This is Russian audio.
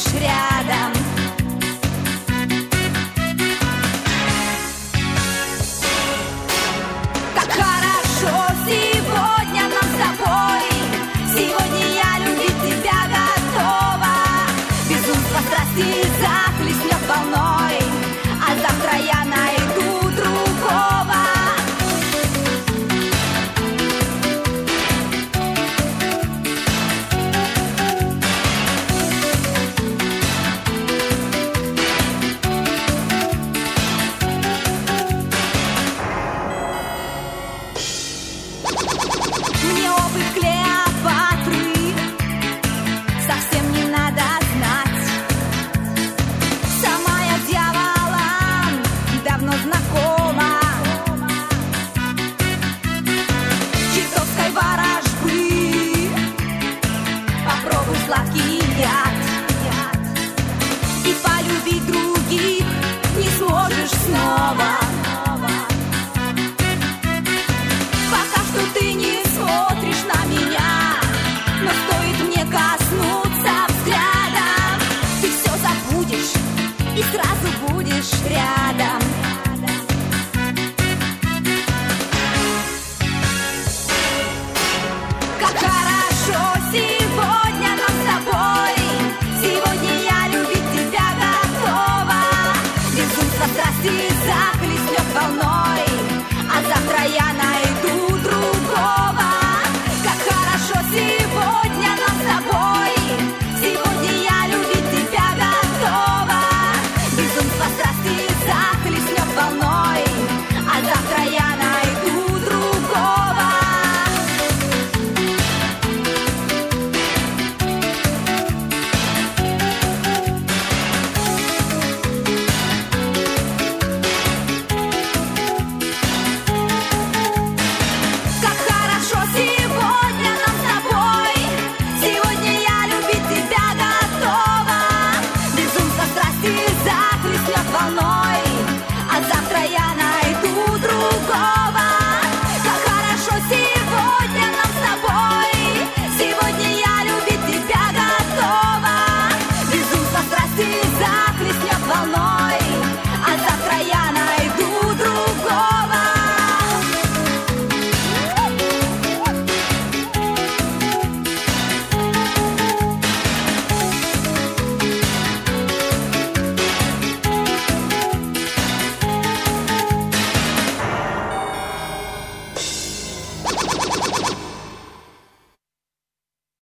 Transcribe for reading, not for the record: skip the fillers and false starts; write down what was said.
рядом. Как хорошо сегодня нам с тобой. Сегодня я любить тебя готова. Безумство страсти захлестнет волной, а завтра я найду другого. Мне обувь Клеопатры совсем не надо знать. Сама я с дьяволом давно знакома. Чертовской ворожбы попробуй сладкий яд, и полюбить других не сможешь снова. Пока что ты не смотришь на меня, но стоит мне коснуться взглядом, ты все забудешь и сразу будешь рядом. Как хорошо сегодня нам с тобой. Сегодня я любить тебя готова. Безумство страсти захлестнет волной, а завтра я найду другого. Как хорошо сегодня нам с тобой. Сегодня я любить тебя готова. Безумство страсти захлестнет волной, а завтра я найду другого. Как хорошо сегодня нам с тобой. Сегодня я любить тебя готова. Безумство страсти захлестнет волной,